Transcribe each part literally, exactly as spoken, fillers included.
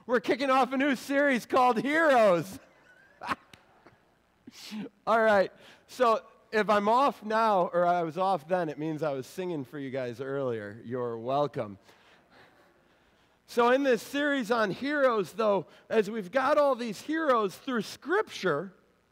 We're kicking off a new series called Heroes. All right, so if I'm off now, or I was off then, it means I was singing for you guys earlier. You're welcome. So in this series on heroes, though, as we've got all these heroes through Scripture,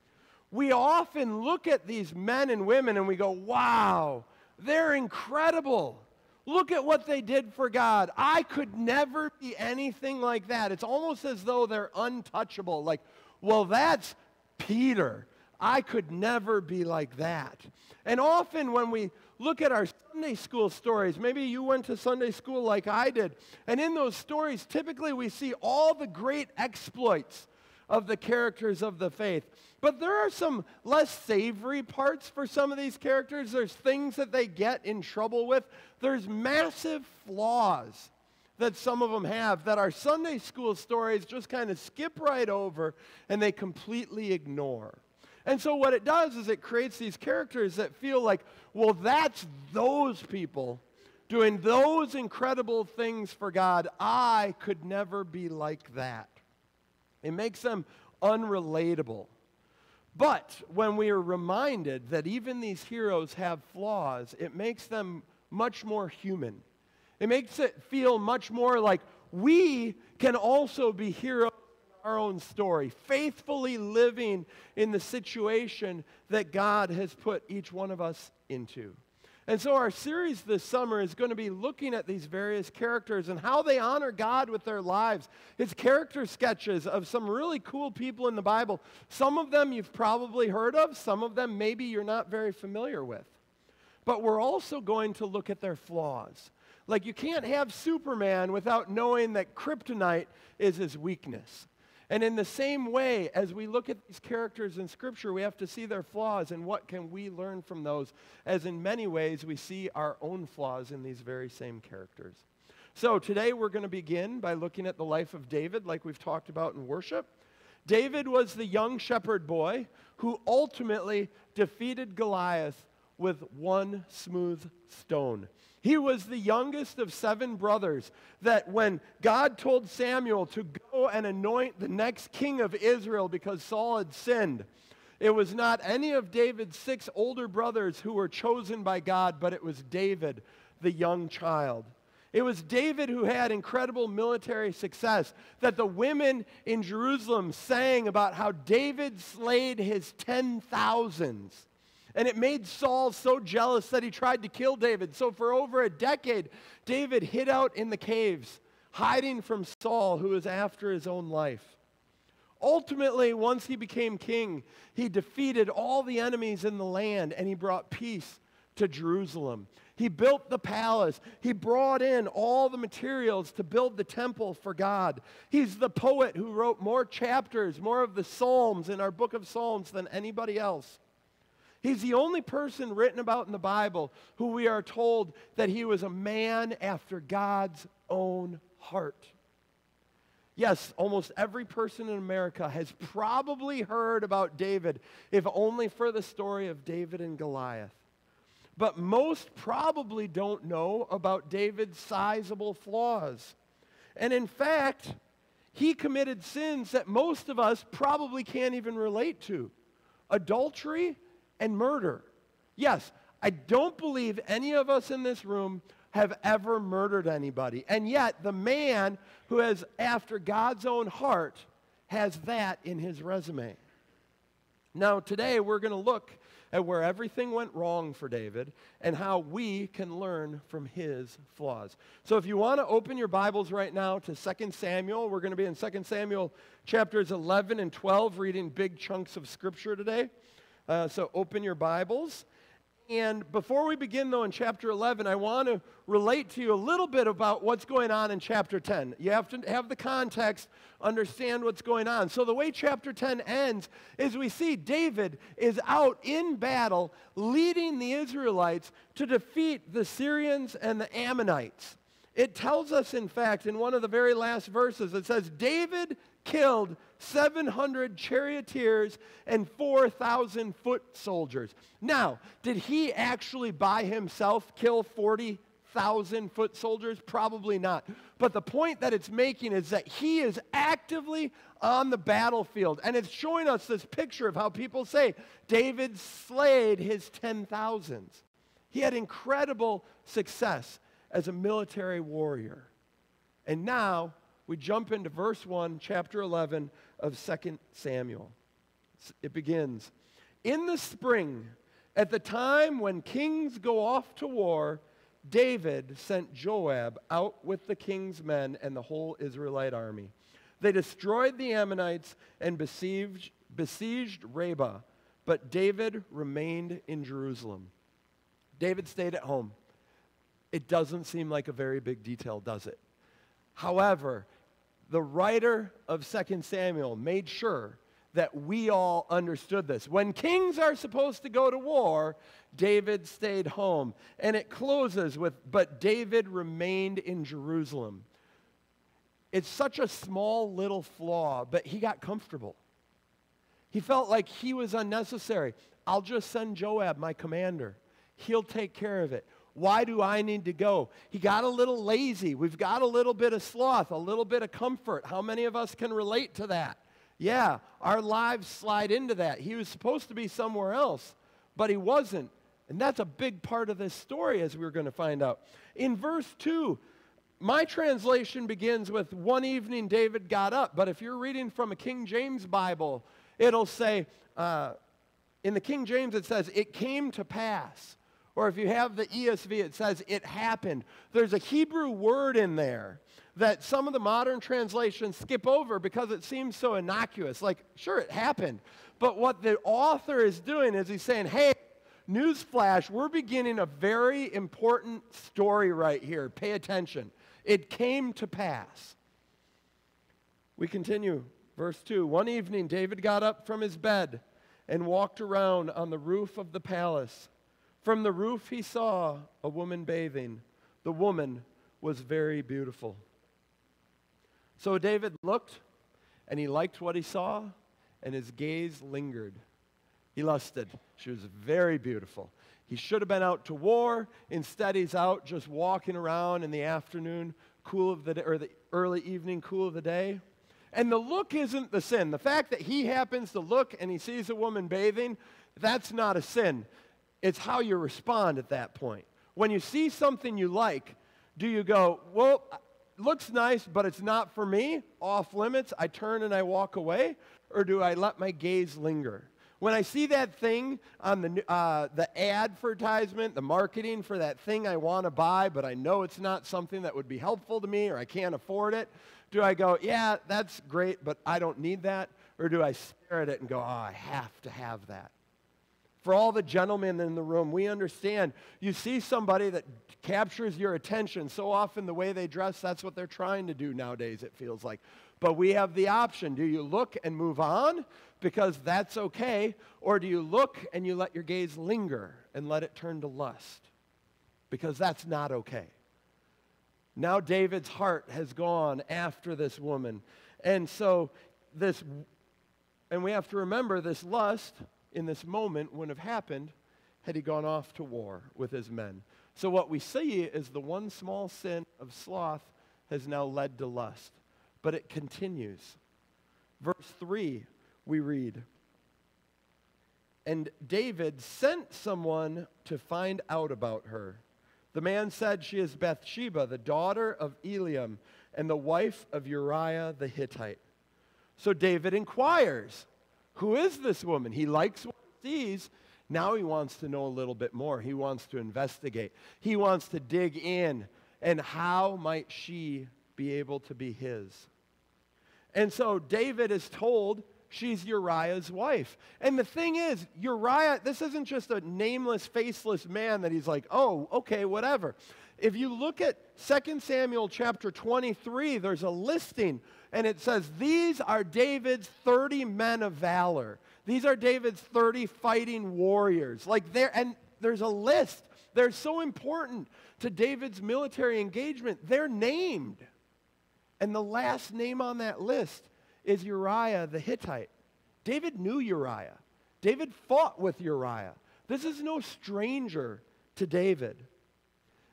we often look at these men and women and we go, wow, they're incredible. Look at what they did for God. I could never be anything like that. It's almost as though they're untouchable. Like, well, that's Peter. I could never be like that. And often when we look at our Sunday school stories, maybe you went to Sunday school like I did, and in those stories, typically we see all the great exploits of the characters of the faith. But there are some less savory parts for some of these characters. There's things that they get in trouble with. There's massive flaws that some of them have that our Sunday school stories just kind of skip right over and they completely ignore. And so what it does is it creates these characters that feel like, well, that's those people doing those incredible things for God. I could never be like that. It makes them unrelatable. But when we are reminded that even these heroes have flaws, it makes them much more human. It makes it feel much more like we can also be heroes in our own story, faithfully living in the situation that God has put each one of us into. And so our series this summer is going to be looking at these various characters and how they honor God with their lives. It's character sketches of some really cool people in the Bible. Some of them you've probably heard of. Some of them maybe you're not very familiar with. But we're also going to look at their flaws. Like you can't have Superman without knowing that kryptonite is his weakness. And in the same way, as we look at these characters in Scripture, we have to see their flaws and what can we learn from those, as in many ways we see our own flaws in these very same characters. So today we're going to begin by looking at the life of David, like we've talked about in worship. David was the young shepherd boy who ultimately defeated Goliath with one smooth stone. He was the youngest of seven brothers that when God told Samuel to go and anoint the next king of Israel because Saul had sinned, it was not any of David's six older brothers who were chosen by God, but it was David, the young child. It was David who had incredible military success, that the women in Jerusalem sang about how David slayed his ten thousands. And it made Saul so jealous that he tried to kill David. So for over a decade, David hid out in the caves, hiding from Saul, who was after his own life. Ultimately, once he became king, he defeated all the enemies in the land, and he brought peace to Jerusalem. He built the palace. He brought in all the materials to build the temple for God. He's the poet who wrote more chapters, more of the Psalms in our book of Psalms than anybody else. He's the only person written about in the Bible who we are told that he was a man after God's own heart. Yes, almost every person in America has probably heard about David, if only for the story of David and Goliath. But most probably don't know about David's sizable flaws. And in fact, he committed sins that most of us probably can't even relate to. Adultery and murder. Yes, I don't believe any of us in this room have ever murdered anybody. And yet, the man who is after God's own heart has that in his resume. Now, today we're going to look at where everything went wrong for David and how we can learn from his flaws. So if you want to open your Bibles right now to Second Samuel, we're going to be in Second Samuel chapters eleven and twelve, reading big chunks of Scripture today. Uh, so open your Bibles. And before we begin, though, in chapter eleven, I want to relate to you a little bit about what's going on in chapter ten. You have to have the context, understand what's going on. So the way chapter ten ends is we see David is out in battle leading the Israelites to defeat the Syrians and the Ammonites. It tells us, in fact, in one of the very last verses, it says, David killed seven hundred charioteers and four thousand foot soldiers. Now, did he actually by himself kill forty thousand foot soldiers? Probably not. But the point that it's making is that he is actively on the battlefield. And it's showing us this picture of how people say David slayed his ten thousands. He had incredible success as a military warrior. And now we jump into verse one, chapter eleven of Second Samuel. It begins, "In the spring, at the time when kings go off to war, David sent Joab out with the king's men and the whole Israelite army. They destroyed the Ammonites and besieged, besieged Rabbah, but David remained in Jerusalem." David stayed at home. It doesn't seem like a very big detail, does it? However, the writer of Second Samuel made sure that we all understood this. When kings are supposed to go to war, David stayed home. And it closes with, "But David remained in Jerusalem." It's such a small little flaw, but he got comfortable. He felt like he was unnecessary. I'll just send Joab, my commander. He'll take care of it. Why do I need to go? He got a little lazy. We've got a little bit of sloth, a little bit of comfort. How many of us can relate to that? Yeah, our lives slide into that. He was supposed to be somewhere else, but he wasn't. And that's a big part of this story, as we're going to find out. In verse two, my translation begins with, "One evening David got up." But if you're reading from a King James Bible, it'll say, uh, in the King James it says, "It came to pass." Or if you have the E S V, it says, "It happened." There's a Hebrew word in there that some of the modern translations skip over because it seems so innocuous. Like, sure, it happened. But what the author is doing is he's saying, hey, newsflash, we're beginning a very important story right here. Pay attention. It came to pass. We continue. Verse two, "One evening David got up from his bed and walked around on the roof of the palace. From the roof he saw a woman bathing. The woman was very beautiful. So David looked, and he liked what he saw, and his gaze lingered. He lusted. She was very beautiful. He should have been out to war. Instead, he's out just walking around in the afternoon, cool of the day, or the early evening, cool of the day. And the look isn't the sin. The fact that he happens to look and he sees a woman bathing, that's not a sin. It's how you respond at that point. When you see something you like, do you go, well, looks nice, but it's not for me, off limits, I turn and I walk away? Or do I let my gaze linger? When I see that thing on the, uh, the advertisement, the marketing for that thing I want to buy, but I know it's not something that would be helpful to me or I can't afford it, do I go, yeah, that's great, but I don't need that? Or do I stare at it and go, oh, I have to have that? For all the gentlemen in the room, we understand you see somebody that captures your attention. So often the way they dress, that's what they're trying to do nowadays, it feels like. But we have the option. Do you look and move on because that's okay? Or do you look and you let your gaze linger and let it turn to lust? Because that's not okay. Now David's heart has gone after this woman. And so this, and we have to remember this lust in this moment wouldn't have happened had he gone off to war with his men. So what we see is the one small sin of sloth has now led to lust. But it continues. Verse three, we read, "And David sent someone to find out about her. The man said, 'She is Bathsheba, the daughter of Eliam, and the wife of Uriah the Hittite.' So David inquires, who is this woman? He likes what he sees. Now he wants to know a little bit more. He wants to investigate. He wants to dig in. And how might she be able to be his? And so David is told she's Uriah's wife. And the thing is, Uriah, this isn't just a nameless, faceless man that he's like, oh, okay, whatever. If you look at Second Samuel chapter twenty-three, there's a listing, and it says, these are David's thirty men of valor. These are David's thirty fighting warriors. Like there, and there's a list. They're so important to David's military engagement. They're named. And the last name on that list is Uriah the Hittite. David knew Uriah. David fought with Uriah. This is no stranger to David.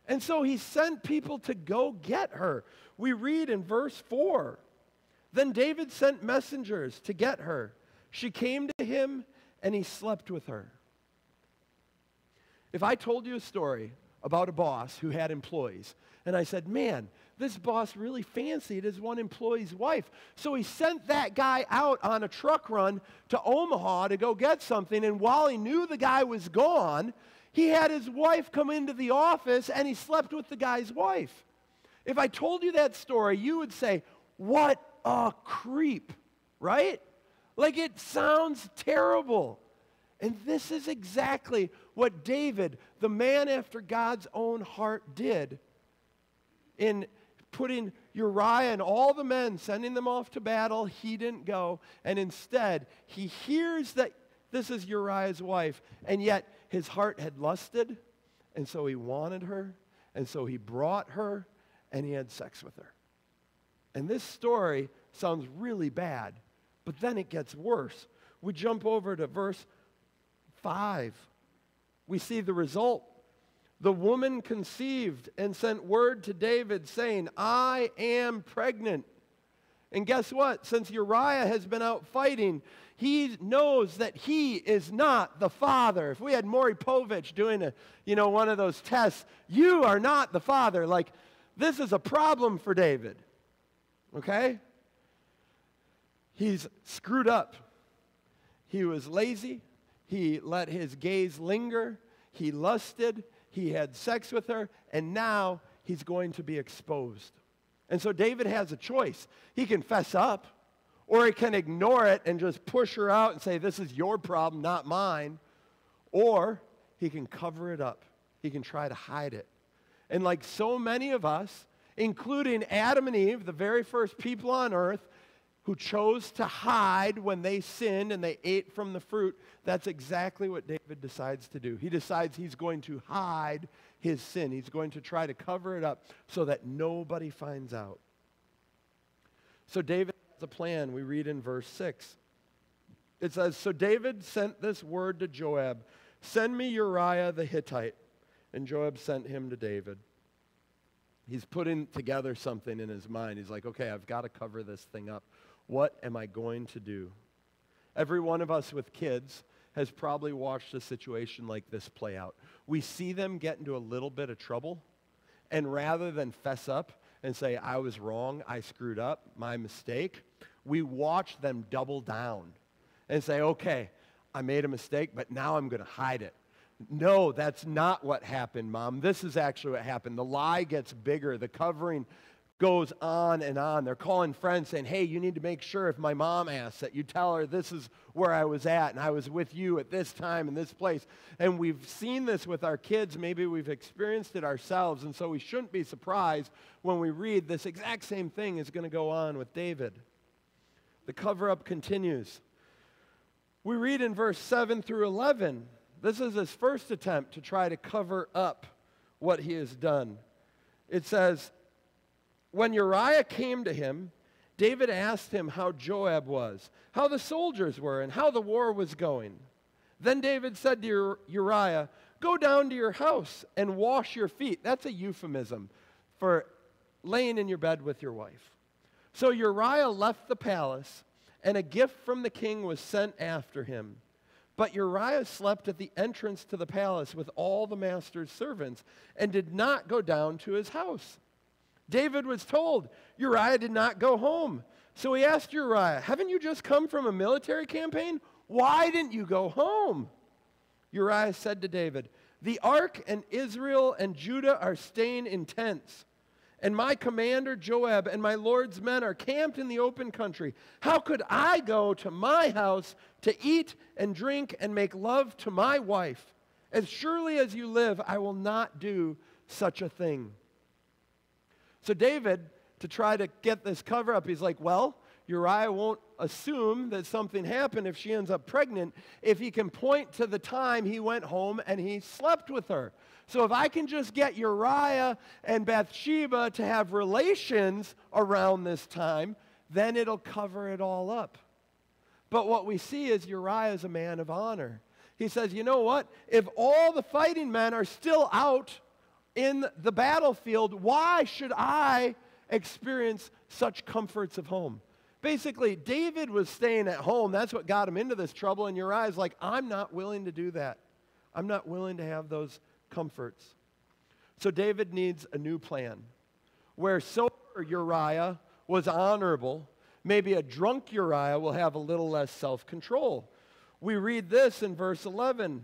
And so he sent people to go get her. We read in verse four, then David sent messengers to get her. She came to him, and he slept with her. If I told you a story about a boss who had employees, and I said, man, this boss really fancied his one employee's wife, so he sent that guy out on a truck run to Omaha to go get something, and while he knew the guy was gone, he had his wife come into the office, and he slept with the guy's wife. If I told you that story, you would say, what a creep, right? Like, it sounds terrible. And this is exactly what David, the man after God's own heart, did in putting Uriah and all the men, sending them off to battle. He didn't go. And instead, he hears that this is Uriah's wife, and yet his heart had lusted, and so he wanted her, and so he brought her, and he had sex with her. And this story sounds really bad, but then it gets worse. We jump over to verse five. We see the result. The woman conceived and sent word to David saying, I am pregnant. And guess what? Since Uriah has been out fighting, he knows that he is not the father. If we had Maury Povich doing a, you know, one of those tests, you are not the father. Like, this is a problem for David. Okay? He's screwed up. He was lazy. He let his gaze linger. He lusted. He had sex with her. And now he's going to be exposed. And so David has a choice. He can fess up, or he can ignore it and just push her out and say, this is your problem, not mine. Or he can cover it up. He can try to hide it. And like so many of us, including Adam and Eve, the very first people on earth, who chose to hide when they sinned and they ate from the fruit, that's exactly what David decides to do. He decides he's going to hide his sin. He's going to try to cover it up so that nobody finds out. So David has a plan. We read in verse six. It says, so David sent this word to Joab, send me Uriah the Hittite. And Joab sent him to David. He's putting together something in his mind. He's like, okay, I've got to cover this thing up. What am I going to do? Every one of us with kids has probably watched a situation like this play out. We see them get into a little bit of trouble, and rather than fess up and say, I was wrong, I screwed up, my mistake, we watch them double down and say, okay, I made a mistake, but now I'm going to hide it. No, that's not what happened, Mom. This is actually what happened. The lie gets bigger. The covering goes on and on. They're calling friends saying, hey, you need to make sure if my mom asks that you tell her this is where I was at and I was with you at this time in this place. And we've seen this with our kids. Maybe we've experienced it ourselves. And so we shouldn't be surprised when we read this exact same thing is going to go on with David. The cover-up continues. We read in verse seven through eleven. This is his first attempt to try to cover up what he has done. It says, when Uriah came to him, David asked him how Joab was, how the soldiers were, and how the war was going. Then David said to Uriah, go down to your house and wash your feet. That's a euphemism for laying in your bed with your wife. So Uriah left the palace, and a gift from the king was sent after him. But Uriah slept at the entrance to the palace with all the master's servants and did not go down to his house. David was told Uriah did not go home. So he asked Uriah, haven't you just come from a military campaign? Why didn't you go home? Uriah said to David, the ark and Israel and Judah are staying in tents, and my commander Joab and my Lord's men are camped in the open country. How could I go to my house to eat and drink and make love to my wife? As surely as you live, I will not do such a thing. So David, to try to get this cover up, he's like, well, Uriah won't assume that something happened if she ends up pregnant if he can point to the time he went home and he slept with her. So if I can just get Uriah and Bathsheba to have relations around this time, then it'll cover it all up. But what we see is Uriah is a man of honor. He says, you know what? If all the fighting men are still out in the battlefield, why should I experience such comforts of home? Basically, David was staying at home. That's what got him into this trouble. And Uriah's like, I'm not willing to do that. I'm not willing to have those comforts. So David needs a new plan. Where sober Uriah was honorable, maybe a drunk Uriah will have a little less self-control. We read this in verse eleven.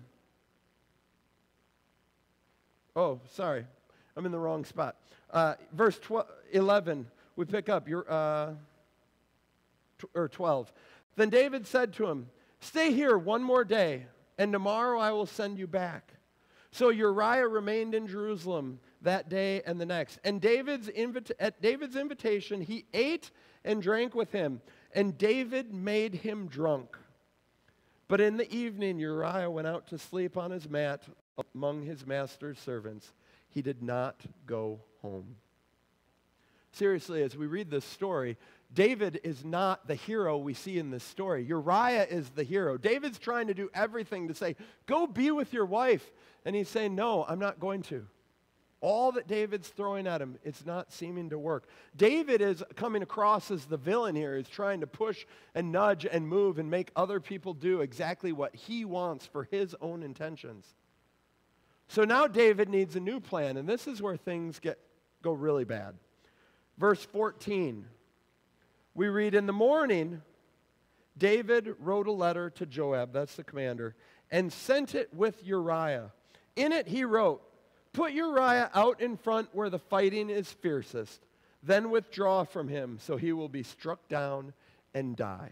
Oh, sorry. I'm in the wrong spot. Uh, verse eleven, we pick up your, uh, t- or twelve. Then David said to him, stay here one more day, and tomorrow I will send you back. So Uriah remained in Jerusalem that day and the next. And David's invita- at David's invitation, he ate and drank with him, and David made him drunk. But in the evening, Uriah went out to sleep on his mat among his master's servants. He did not go home. Seriously, as we read this story, David is not the hero we see in this story. Uriah is the hero. David's trying to do everything to say, go be with your wife. And he's saying, no, I'm not going to. All that David's throwing at him, it's not seeming to work. David is coming across as the villain here. He's trying to push and nudge and move and make other people do exactly what he wants for his own intentions. So now David needs a new plan, and this is where things get go really bad. Verse fourteen, we read, in the morning, David wrote a letter to Joab, that's the commander, and sent it with Uriah. In it he wrote, put Uriah out in front where the fighting is fiercest, then withdraw from him, so he will be struck down and die.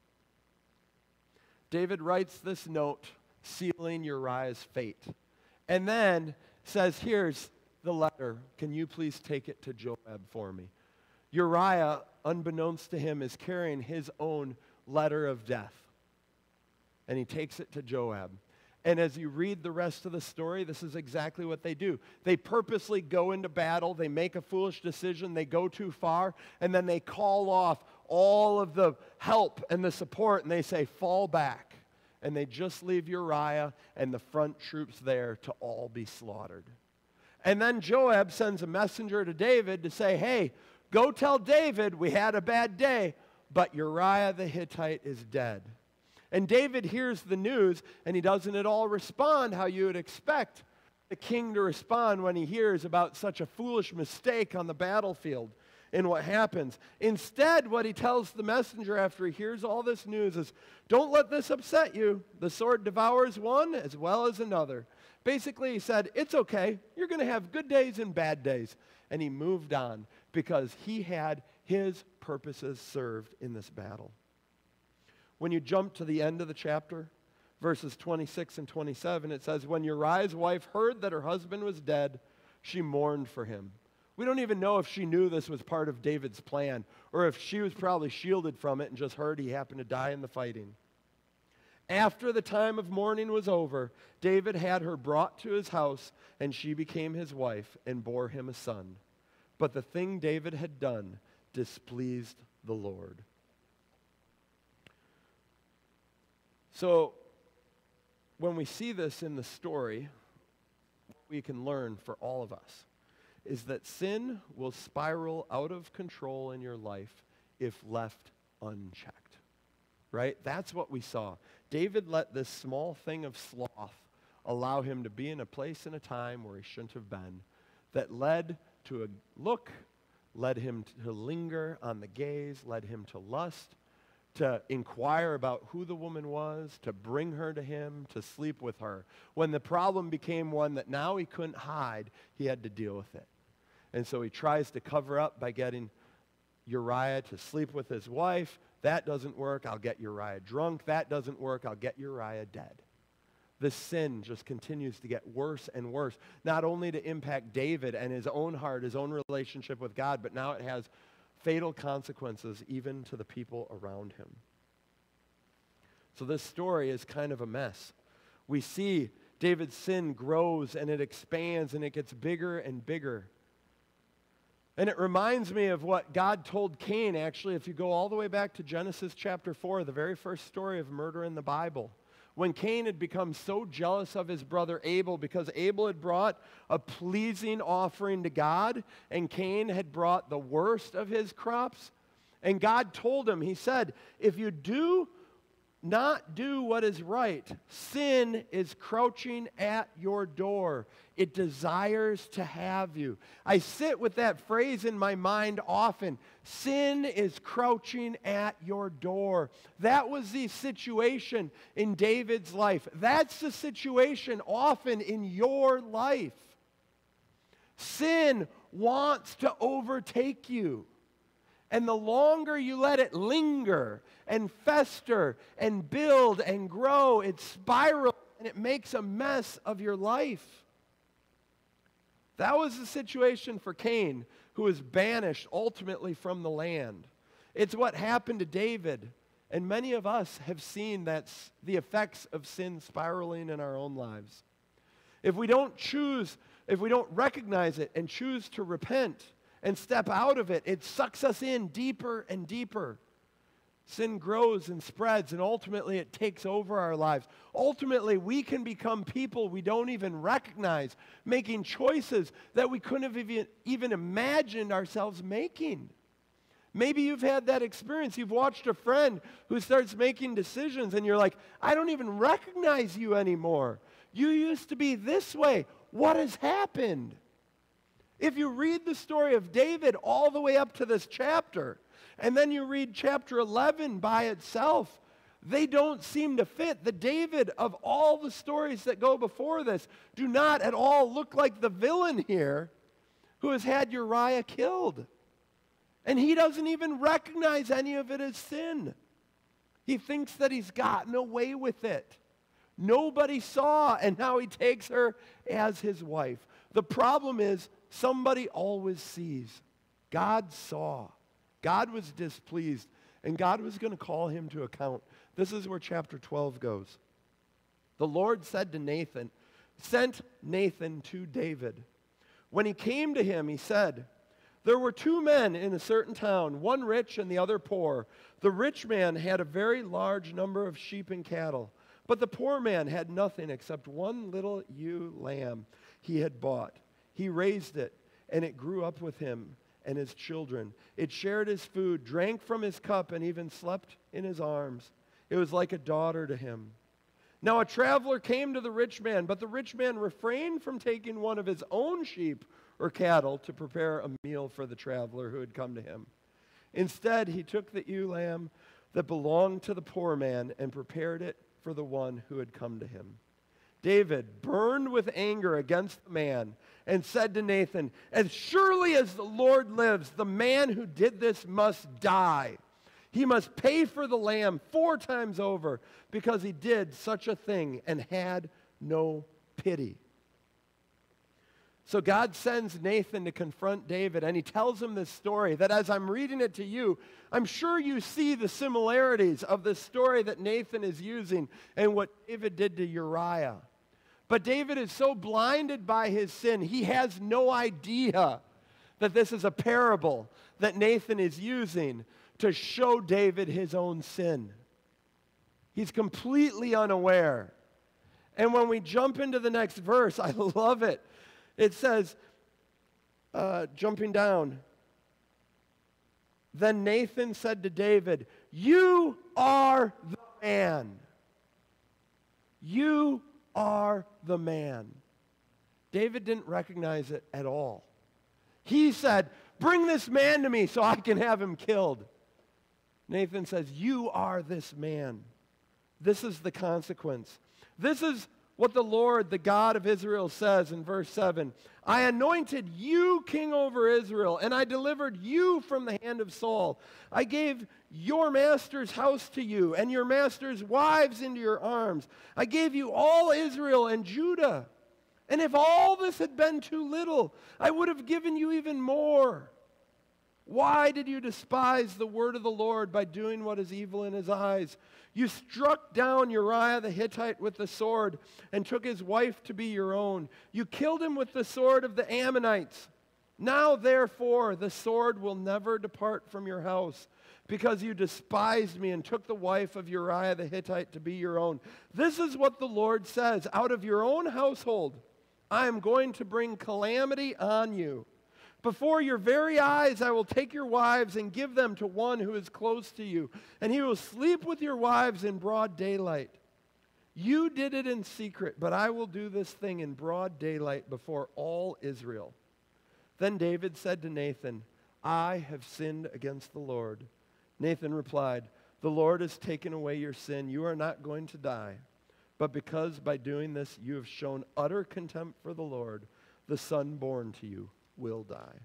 David writes this note, sealing Uriah's fate, and then says, here's the letter. Can you please take it to Joab for me? Uriah, unbeknownst to him, is carrying his own letter of death, and he takes it to Joab. And as you read the rest of the story, this is exactly what they do. They purposely go into battle, they make a foolish decision, they go too far, and then they call off all of the help and the support, and they say, fall back. And they just leave Uriah and the front troops there to all be slaughtered. And then Joab sends a messenger to David to say, hey, go tell David we had a bad day, but Uriah the Hittite is dead. And David hears the news, and he doesn't at all respond how you would expect the king to respond when he hears about such a foolish mistake on the battlefield and what happens. Instead, what he tells the messenger after he hears all this news is, don't let this upset you. The sword devours one as well as another. Basically, he said, it's okay. You're going to have good days and bad days. And he moved on because he had his purposes served in this battle. When you jump to the end of the chapter, verses twenty-six and twenty-seven, it says, when Uriah's wife heard that her husband was dead, she mourned for him. We don't even know if she knew this was part of David's plan, or if she was probably shielded from it and just heard he happened to die in the fighting. After the time of mourning was over, David had her brought to his house, and she became his wife and bore him a son. But the thing David had done displeased the Lord. So, when we see this in the story, what we can learn for all of us is that sin will spiral out of control in your life if left unchecked. Right? That's what we saw. David let this small thing of sloth allow him to be in a place and a time where he shouldn't have been, that led to a look, led him to linger on the gaze, led him to lust, to inquire about who the woman was, to bring her to him, to sleep with her. When the problem became one that now he couldn't hide, he had to deal with it. And so he tries to cover up by getting Uriah to sleep with his wife. That doesn't work. I'll get Uriah drunk. That doesn't work. I'll get Uriah dead. This sin just continues to get worse and worse, not only to impact David and his own heart, his own relationship with God, but now it has fatal consequences even to the people around him. So this story is kind of a mess. We see David's sin grows and it expands and it gets bigger and bigger. And it reminds me of what God told Cain, actually, if you go all the way back to Genesis chapter four, the very first story of murder in the Bible, when Cain had become so jealous of his brother Abel because Abel had brought a pleasing offering to God and Cain had brought the worst of his crops. And God told him, he said, if you do not do what is right, sin is crouching at your door. It desires to have you. I sit with that phrase in my mind often. Sin is crouching at your door. That was the situation in David's life. That's the situation often in your life. Sin wants to overtake you. And the longer you let it linger and fester and build and grow, it spirals and it makes a mess of your life. That was the situation for Cain, who was banished ultimately from the land. It's what happened to David. And many of us have seen that's the effects of sin spiraling in our own lives. If we don't choose, if we don't recognize it and choose to repent and step out of it, it sucks us in deeper and deeper. Sin grows and spreads, and ultimately it takes over our lives. Ultimately, we can become people we don't even recognize, making choices that we couldn't have even, even imagined ourselves making. Maybe you've had that experience. You've watched a friend who starts making decisions, and you're like, I don't even recognize you anymore. You used to be this way. What has happened? If you read the story of David all the way up to this chapter, and then you read chapter eleven by itself, they don't seem to fit. The David of all the stories that go before this do not at all look like the villain here who has had Uriah killed. And he doesn't even recognize any of it as sin. He thinks that he's gotten away with it. Nobody saw, and now he takes her as his wife. The problem is, somebody always sees. God saw. God was displeased, and God was going to call him to account. This is where chapter twelve goes. The Lord said to Nathan, sent Nathan to David. When he came to him, he said, there were two men in a certain town, one rich and the other poor. The rich man had a very large number of sheep and cattle, but the poor man had nothing except one little ewe lamb he had bought. He raised it, and it grew up with him and his children. It shared his food, drank from his cup, and even slept in his arms. It was like a daughter to him. Now a traveler came to the rich man, but the rich man refrained from taking one of his own sheep or cattle to prepare a meal for the traveler who had come to him. Instead, he took the ewe lamb that belonged to the poor man and prepared it for the one who had come to him. David burned with anger against the man and said to Nathan, as surely as the Lord lives, the man who did this must die. He must pay for the lamb four times over because he did such a thing and had no pity. So God sends Nathan to confront David, and he tells him this story that as I'm reading it to you, I'm sure you see the similarities of the story that Nathan is using and what David did to Uriah. But David is so blinded by his sin, he has no idea that this is a parable that Nathan is using to show David his own sin. He's completely unaware. And when we jump into the next verse, I love it. It says, uh, jumping down, then Nathan said to David, you are the man. You are the man. David didn't recognize it at all. He said, bring this man to me so I can have him killed. Nathan says, you are this man. This is the consequence. This is what the Lord, the God of Israel, says in verse seven. I anointed you king over Israel, and I delivered you from the hand of Saul. I gave your master's house to you, and your master's wives into your arms. I gave you all Israel and Judah. And if all this had been too little, I would have given you even more. Why did you despise the word of the Lord by doing what is evil in his eyes? You struck down Uriah the Hittite with the sword and took his wife to be your own. You killed him with the sword of the Ammonites. Now, therefore, the sword will never depart from your house, because you despised me and took the wife of Uriah the Hittite to be your own. This is what the Lord says, out of your own household I am going to bring calamity on you. Before your very eyes I will take your wives and give them to one who is close to you, and he will sleep with your wives in broad daylight. You did it in secret, but I will do this thing in broad daylight before all Israel. Then David said to Nathan, I have sinned against the Lord. Nathan replied, the Lord has taken away your sin. You are not going to die. But because by doing this you have shown utter contempt for the Lord, the son born to you will die.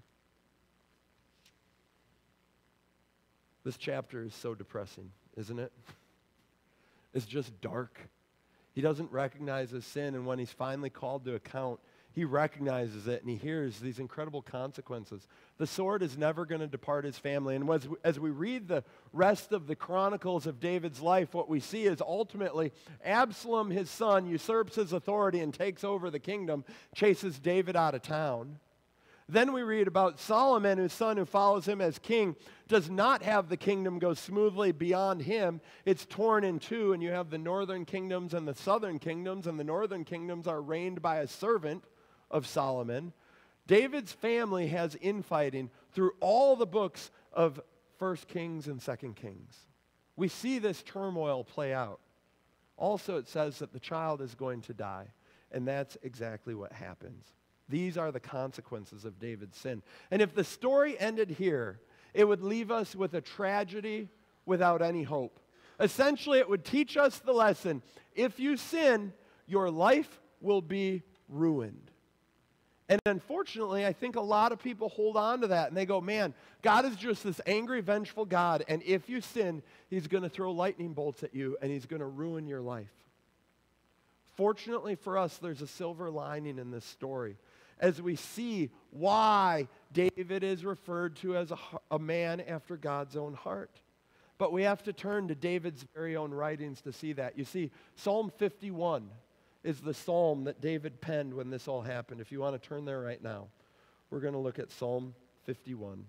This chapter is so depressing, isn't it? It's just dark. He doesn't recognize his sin, and when he's finally called to account, he recognizes it, and he hears these incredible consequences. The sword is never going to depart his family. And as we, as we read the rest of the chronicles of David's life, what we see is ultimately Absalom, his son, usurps his authority and takes over the kingdom, chases David out of town. Then we read about Solomon, his son, who follows him as king, does not have the kingdom go smoothly beyond him. It's torn in two, and you have the northern kingdoms and the southern kingdoms, and the northern kingdoms are reigned by a servant of Solomon. David's family has infighting through all the books of First Kings and Second Kings. We see this turmoil play out. Also, it says that the child is going to die, and that's exactly what happens. These are the consequences of David's sin. And if the story ended here, it would leave us with a tragedy without any hope. Essentially, it would teach us the lesson: if you sin, your life will be ruined. And unfortunately, I think a lot of people hold on to that, and they go, man, God is just this angry, vengeful God, and if you sin, he's going to throw lightning bolts at you, and he's going to ruin your life. Fortunately for us, there's a silver lining in this story, as we see why David is referred to as a, a man after God's own heart. But we have to turn to David's very own writings to see that. You see, Psalm fifty-one is the psalm that David penned when this all happened. If you want to turn there right now, we're going to look at Psalm fifty-one.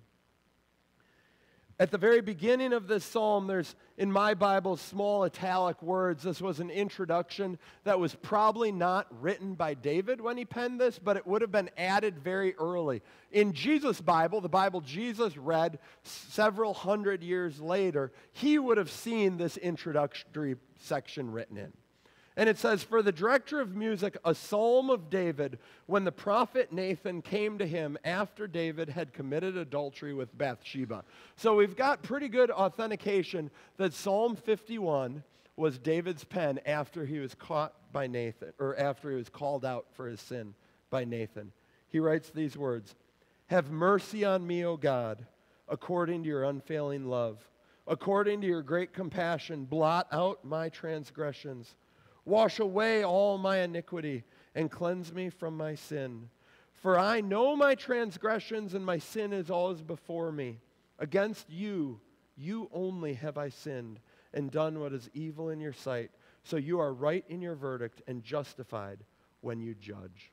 At the very beginning of this psalm, there's, in my Bible, small italic words. This was an introduction that was probably not written by David when he penned this, but it would have been added very early. In Jesus' Bible, the Bible Jesus read several hundred years later, he would have seen this introductory section written in. And it says, for the director of music, a psalm of David, when the prophet Nathan came to him after David had committed adultery with Bathsheba. So we've got pretty good authentication that Psalm fifty-one was David's pen after he was caught by Nathan, or after he was called out for his sin by Nathan. He writes these words, have mercy on me, O God, according to your unfailing love. According to your great compassion, blot out my transgressions. Wash away all my iniquity and cleanse me from my sin. For I know my transgressions, and my sin is always before me. Against you, you only have I sinned and done what is evil in your sight. So you are right in your verdict and justified when you judge.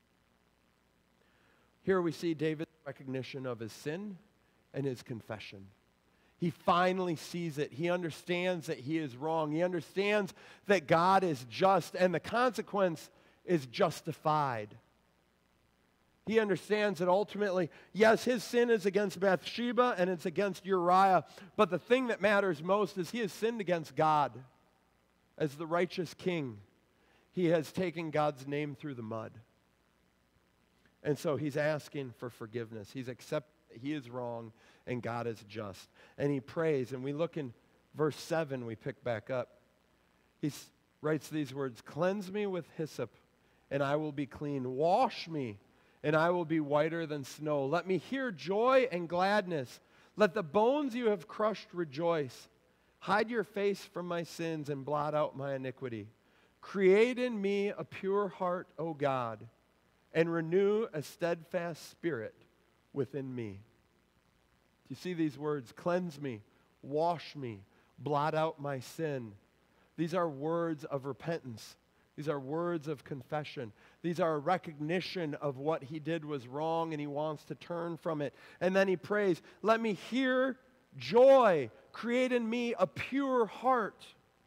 Here we see David's recognition of his sin and his confession. He finally sees it. He understands that he is wrong. He understands that God is just, and the consequence is justified. He understands that ultimately, yes, his sin is against Bathsheba and it's against Uriah, but the thing that matters most is he has sinned against God. As the righteous king, he has taken God's name through the mud. And so he's asking for forgiveness. He's accepting that he is wrong and God is just. And he prays, and we look in verse seven, we pick back up. He s- writes these words, cleanse me with hyssop, and I will be clean. Wash me, and I will be whiter than snow. Let me hear joy and gladness. Let the bones you have crushed rejoice. Hide your face from my sins and blot out my iniquity. Create in me a pure heart, O God, and renew a steadfast spirit within me. You see these words, cleanse me, wash me, blot out my sin. These are words of repentance. These are words of confession. These are a recognition of what he did was wrong, and he wants to turn from it. And then he prays, let me hear joy, create in me a pure heart.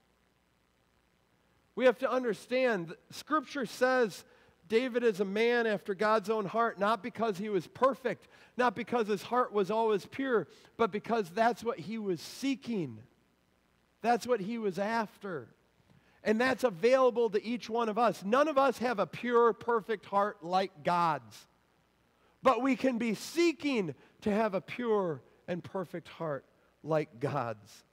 We have to understand, Scripture says David is a man after God's own heart, not because he was perfect, not because his heart was always pure, but because that's what he was seeking. That's what he was after. And that's available to each one of us. None of us have a pure, perfect heart like God's. But we can be seeking to have a pure and perfect heart like God's.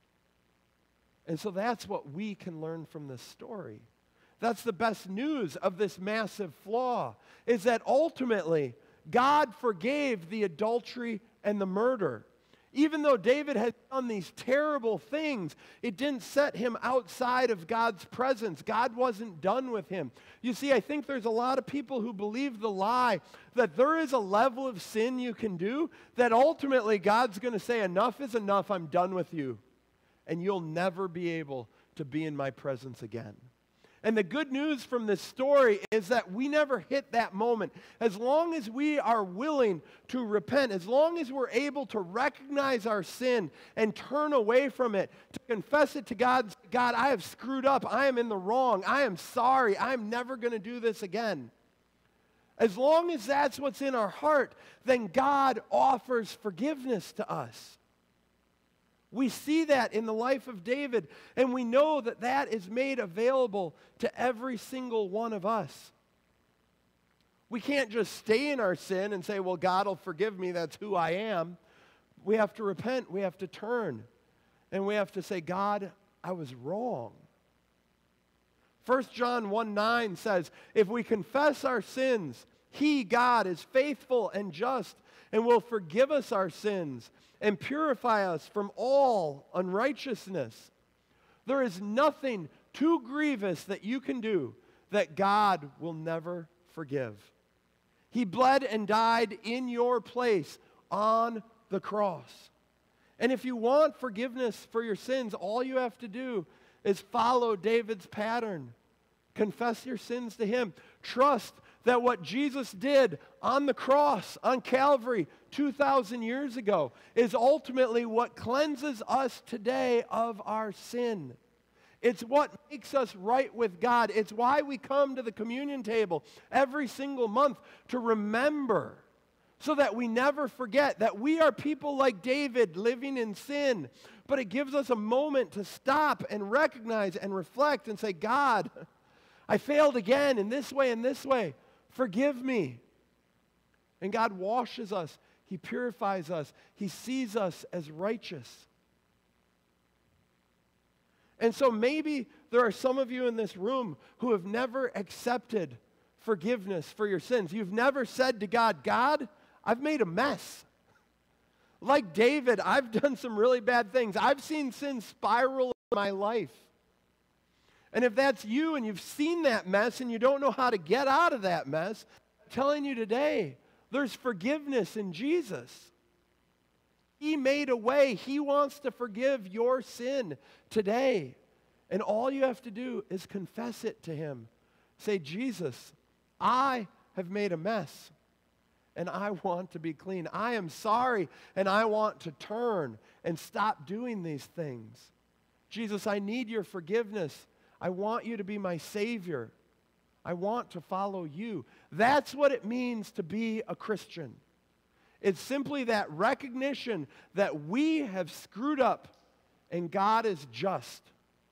And so that's what we can learn from this story. That's the best news of this massive flaw, is that ultimately God forgave the adultery and the murder. Even though David had done these terrible things, it didn't set him outside of God's presence. God wasn't done with him. You see, I think there's a lot of people who believe the lie that there is a level of sin you can do that ultimately God's going to say, enough is enough, I'm done with you. And you'll never be able to be in my presence again. And the good news from this story is that we never hit that moment. As long as we are willing to repent, as long as we're able to recognize our sin and turn away from it, to confess it to God, God, I have screwed up. I am in the wrong. I am sorry. I am never going to do this again. As long as that's what's in our heart, then God offers forgiveness to us. We see that in the life of David, and we know that that is made available to every single one of us. We can't just stay in our sin and say, well, God will forgive me, that's who I am. We have to repent, we have to turn, and we have to say, God, I was wrong. First John one nine says, if we confess our sins, He, God, is faithful and just and will forgive us our sins and purify us from all unrighteousness. There is nothing too grievous that you can do that God will never forgive. He bled and died in your place on the cross. And if you want forgiveness for your sins, all you have to do is follow David's pattern. Confess your sins to Him. Trust that what Jesus did on the cross, on Calvary, two thousand years ago, is ultimately what cleanses us today of our sin. It's what makes us right with God. It's why we come to the communion table every single month to remember, so that we never forget that we are people like David living in sin. But it gives us a moment to stop and recognize and reflect and say, God, I failed again in this way and this way. Forgive me. And God washes us. He purifies us. He sees us as righteous. And so maybe there are some of you in this room who have never accepted forgiveness for your sins. You've never said to God, God, I've made a mess. Like David, I've done some really bad things. I've seen sin spiral in my life. And if that's you and you've seen that mess and you don't know how to get out of that mess, I'm telling you today, there's forgiveness in Jesus. He made a way. He wants to forgive your sin today. And all you have to do is confess it to Him. Say, Jesus, I have made a mess, and I want to be clean. I am sorry, and I want to turn and stop doing these things. Jesus, I need your forgiveness. I want you to be my Savior. I want to follow you. That's what it means to be a Christian. It's simply that recognition that we have screwed up and God is just.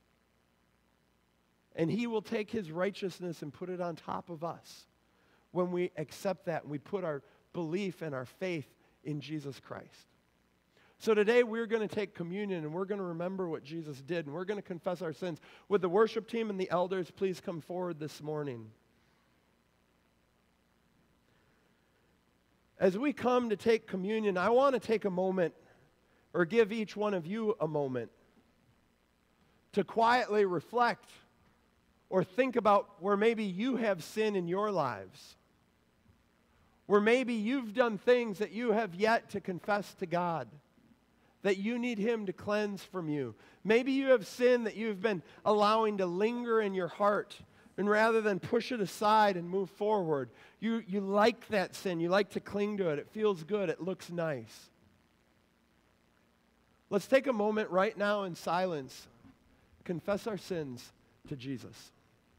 And He will take His righteousness and put it on top of us when we accept that and we put our belief and our faith in Jesus Christ. So today we're going to take communion and we're going to remember what Jesus did and we're going to confess our sins. Would the worship team and the elders please come forward this morning? As we come to take communion, I want to take a moment, or give each one of you a moment, to quietly reflect or think about where maybe you have sin in your lives, where maybe you've done things that you have yet to confess to God, that you need Him to cleanse from you. Maybe you have sin that you've been allowing to linger in your heart, and rather than push it aside and move forward, you, you like that sin. You like to cling to it. It feels good. It looks nice. Let's take a moment right now in silence, confess our sins to Jesus.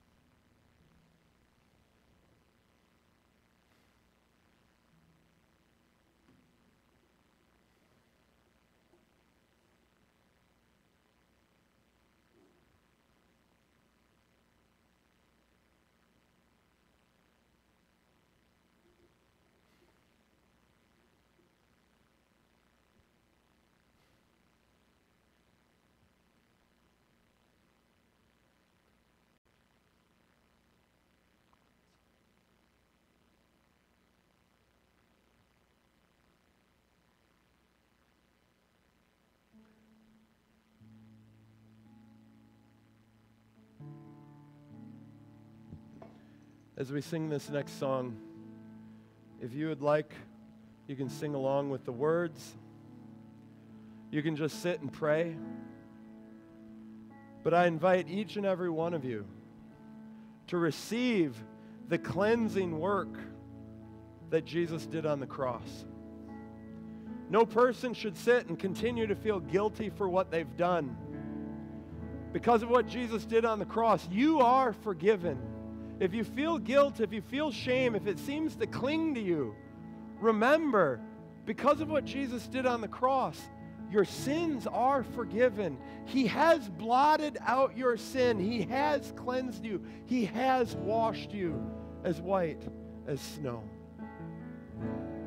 As we sing this next song, if you would like, you can sing along with the words. You can just sit and pray. But I invite each and every one of you to receive the cleansing work that Jesus did on the cross. No person should sit and continue to feel guilty for what they've done. Because of what Jesus did on the cross, you are forgiven. If you feel guilt, if you feel shame, if it seems to cling to you, remember, because of what Jesus did on the cross, your sins are forgiven. He has blotted out your sin. He has cleansed you. He has washed you as white as snow.